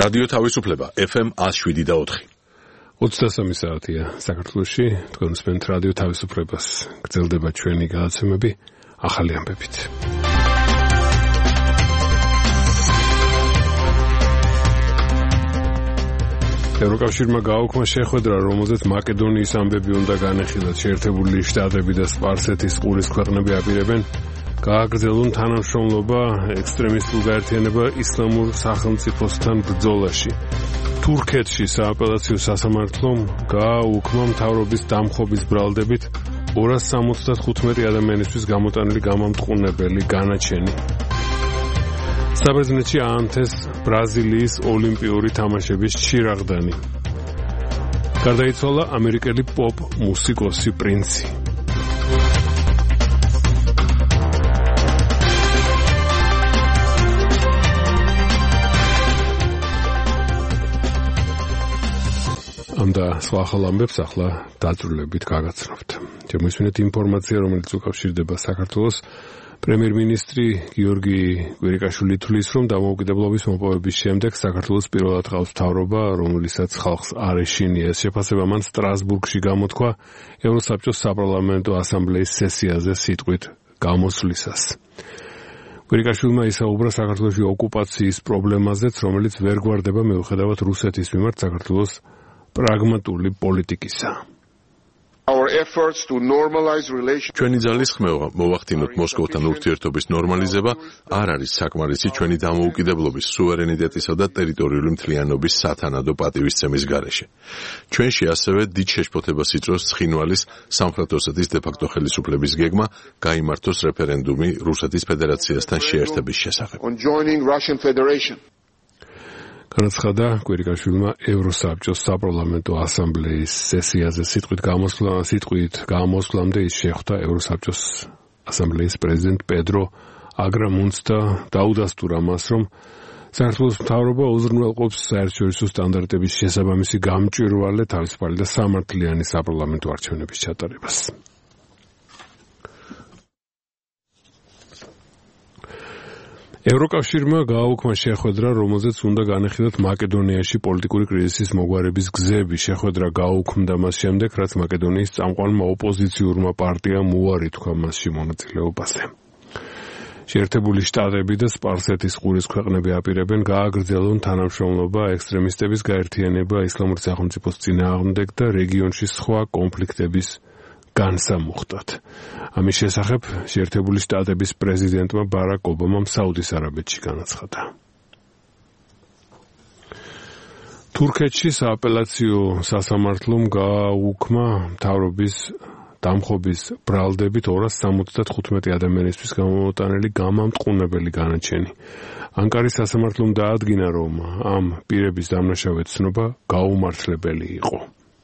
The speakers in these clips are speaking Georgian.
რადიო თავისუფლება FM 107.4. 23 საათია საქართველოში, თქვენ მსმენთ რადიო თავისუფლებას. გრძელდება ჩვენი გადაცემები ახალი ამბებით. ევროკავშირმა გააუქმა შეხვედრა, რომელზეც მაკედონიის ამბები უნდა განეხილათ. შეერთებული შტატები და სპარსეთის ყურის ქვეყნები აპირებენ გააგრძელონ თანამშრომლობა ექსტრემისტულ გაერთიანება ისლამურ სახელმწიფოსთან ბრძოლაში. თურქეთში სააპელაციო სასამართლომ გააუქმა მთავრობის დამხობის ბრალდებით 275 ადამიანისთვის გამოტანილი გამამტყუნებელი განაჩენი. საბერძნეთში აანთეს ბრაზილიის ოლიმპიური თამაშების ჩირაღდანი. გარდაიცვალა ამერიკელი პოპ მუსიკოსი პრინცი. და სხვა ახალ ამბებს ახლა დაწვრილებით გაგაცნობთ. შემოისმინეთ ინფორმაცია, რომელიც უკავშირდება საქართველოს. პრემიერ-მინისტრი გიორგი კვირიკაშვილი თვლის, რომ დამოუკიდებლობის მოპოვების შემდეგ საქართველოს პირველად ყავს მთავრობა, რომელსაც ხალხს არ ეშინია. ეს შეფასება მან სტრასბურგში გამოთქვა ევროსაბჭოს საპარლამენტო ასამბლეის სესიაზე სიტყვით გამოსვლისას. კვირიკაშვილმა ისაუბრა საქართველოში ოკუპაციის პრობლემაზეც, რომელიც ვერ გვარდება მიუხედავად რუსეთის მიმართ საქართველოს პრაგმატული პოლიტიკისა. ჩვენი ძალის ხმევა მოვახდინოთ მოსკოვთან ურთიერთობის ნორმალიზება არ არის საკმარისი ჩვენი დამოუკიდებლობის, სუვერენიტეტისა და ტერიტორიული მთლიანობის სათანადო პატივისცემის გარეშე. ჩვენში ასევე დიდ შეშფოთებას იწვევს ცხინვალის სამხრეთ ოსეთის დე-ფაქტო ხელისუფლების გეგმა გაიმართოს რეფერენდუმი რუსეთის ფედერაციასთან შეერთების შესახებ. განაცხადა კვირიკაშვილმა ევროსაბჭოს საპარლამენტო ასამბლეის სესიაზე სიტყვით გამოსვლამდე ის შეხვდა ევროსაბჭოს ასამბლეის პრეზიდენტ პედრო აგრამუნს და დაუდასტურა მას, რომ საქართველოს მთავრობა უზრუნველყოფს საერთაშორისო სტანდარტების შესაბამისი გამჭვირვალე, თავისუფალი და სამართლიანი საპარლამენტო არჩევნების ჩატარებას. ევროკავშირმა გააუქმა შეხვედრა, რომელზეც უნდა განეხილათ მაკედონიაში პოლიტიკური კრიზისის მოგვარების გზები. შეხვედრა გააუქმდა მას შემდეგ, რაც მაკედონიის წამყვანმა ოპოზიციურმა პარტიამ უარი თქვა მასში მონაწილეობაზე. შეერთებული შტატები და სპარსეთის ყურის ქვეყნები აპირებენ გააგრძელონ თანამშრომლობა ექსტრემისტების გაერთიანება ისლამური სახელმწიფოს წინააღმდეგ და რეგიონში სხვა კონფლიქტების განსამუხტად. ამის შესახებ შეერთებული შტატების პრეზიდენტმა ბარაკ ობამამ საუდის არაბეთში განაცხადა. თურქეთში სააპელაციო სასამართლომ გააუქმა მთავრობის დამხობის ბრალდებით 275 ადამიანისთვის გამომოტანილი გამამტყუნებელი განაჩენი. ანკარის სასამართლომ დაადგინა, რომ ამ პირების დამნაშავე ცნობა გაუმართლებელი იყო.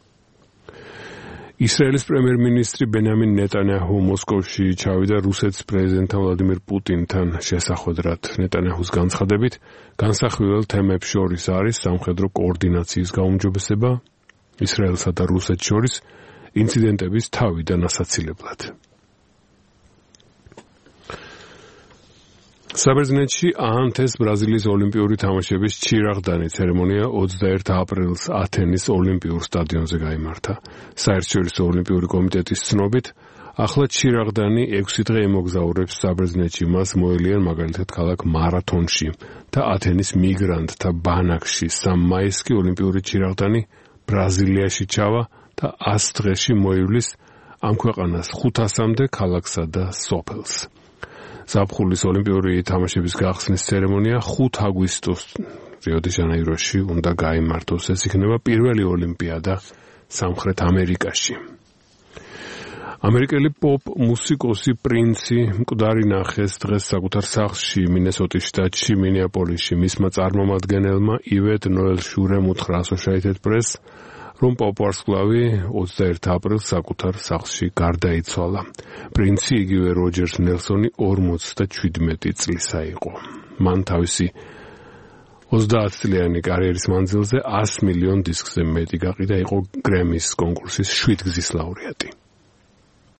ისრაელის პრემიერ-მინისტრი ბენიამინ ნეტანიაჰუ მოსკოვში ჩავიდა რუსეთის პრეზიდენტთან ვლადიმირ პუტინთან შესახვედრად. ნეტანიაჰუს განცხადებით, განსახვილ თემებს შორის არის სამხედრო კოორდინაციის გაუმჯობესება ისრაელსა და რუსეთს შორის ინციდენტების თავიდან ასაცილებლად. საბერძნეთში აანთეს ბრაზილიის ოლიმპიური თამაშების ჩირაღდანი. ცერემონია 21 აპრილს ათენის ოლიმპიურ სტადიონზე გაიმართა. საერთაშორისო ოლიმპიური კომიტეტის ცნობით, ახლა ჩირაღდანი 6 დღე იმოგზაურებს საბერძნეთში. მას მოელიან მაგალითად ქალაქ მარათონში და ათენის მიგრანტთა ბანაკში. 3 მაისს კი ოლიმპიური ჩირაღდანი ბრაზილიაში ჩავა და 100 დღეში მოივლის ამ ქვეყანას 500-მდე ქალაქსა და სოფელს. ზაფხულის ოლიმპიური თამაშების გახსნის ცერემონია 5 აგვისტოს რიო-დე-ჟანეიროში უნდა გაიმართოს. ეს იქნება პირველი ოლიმპიადა სამხრეთ ამერიკაში. ამერიკელი პოპ მუსიკოსი პრინცი მკვდარი ნახეს დღეს საკუთარ სახლში მინესოტის შტატში მინეაპოლისში. მისმა წარმომადგენელმა ივეტ ნოელ შურემ უთხრა Associated Press, რომ პოპ-ვარსკვლავი 21 აპრილს საკუთარ სახლში გარდაიცვალა. პრინცი იგივე როჯერს ნელსონი 47 წლისა იყო. მან თავისი 30 წლიანი კარიერის მანძილზე 100 მილიონ დისკზე მეტი გაყიდა, იყო გრემის კონკურსის 7 გზის ლაურეატი.